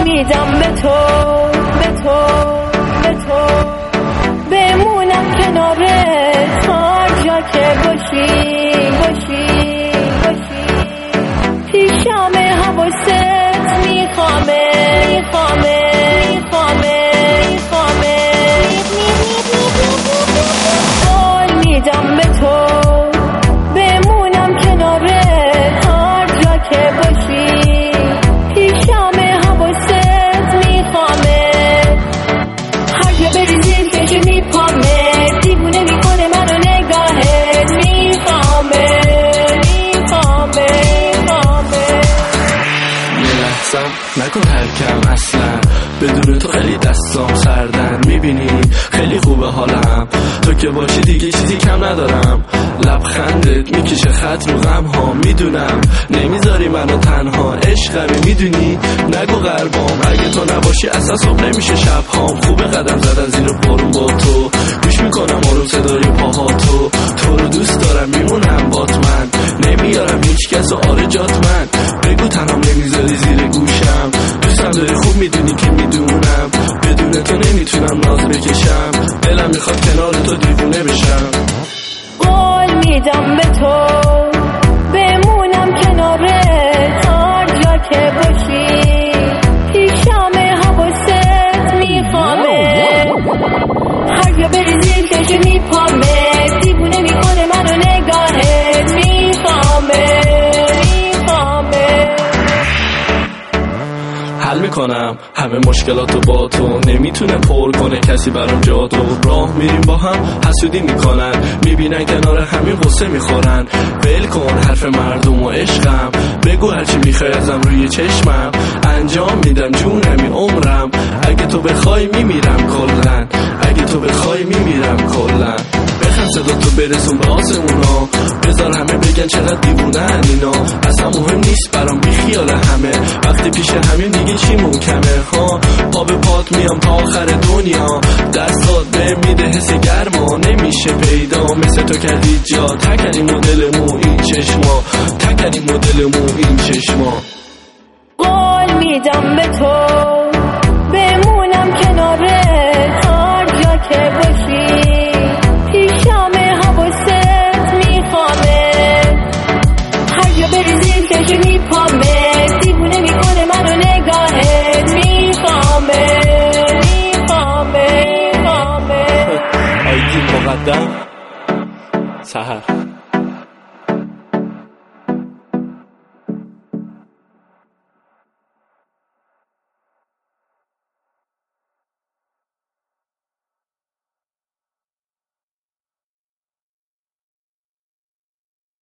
میدم به تو بمونم کنارت هر جا که باشی پیشم حواست میخوامه قول میدم به تو بمونم کنارت هر جا که باشی پیشم حواست میخوامه هر جا بریزی چشم میپامه دیوونه میکنه منو نگاهت میخوامه یه لحظم نکن ترکم اصلا بدون تو خیلی دستام سردن میبینی خیلی خوبه حالم تو که باشی دیگه چیزی کم ندارم لبخندت میکشه خط رو غم ها میدونم نمیذاری منو تنها عشقمی میدونی نگو قلبام اگه تو نباشی اصلا صبح نمیشه شب هام خوبه قدم زدن زیر بارون با تو گوش میکنم آروم صدای پاهاتو تو رو دوست دارم میمونم بات من نمیارم هیچ کس و آره جات من بگو تنم نمیذاری زیر گوشم دوستم داری خوب میدونی که میدونم بدون تو نمیتونم ناز بکشم دلم میخواد کنار تو دیوونه بشم قول میدم به تو بمونم کنارت هر جا که باشی پیشم حواست میخوامه هر جا بریزی چشم میپامه دیوونه میکنه منو نگاهت میخوامه حل میکنم همه مشکلاتو با تو نمیتونه پر کنه کسی برام جا تو راه میریم با هم حسودی میکنن میبینن کنار همین غصه میخورن ول کن حرف مردم و عشقم بگو هرچی میخوای ازم روی چشمم انجام میدم جونمی عمرم اگه تو بخوای میمیرم کلن اگه تو بخوای میمیرم کلن بخم صدا تو برسون به آسمونا بذار همه بگن چقدر دیوونن اینا اصلا مهم نیست برام بیخیال همه وقتی پیش همین دیگه چی ممکنه ها پا به پات میام تا آخر دنیا دستات به میده حس گرما نمیشه پیدا مثل تو کردی جا تکنی مدل مو این چشما تکنی مدل مو این چشما قول میدم به تو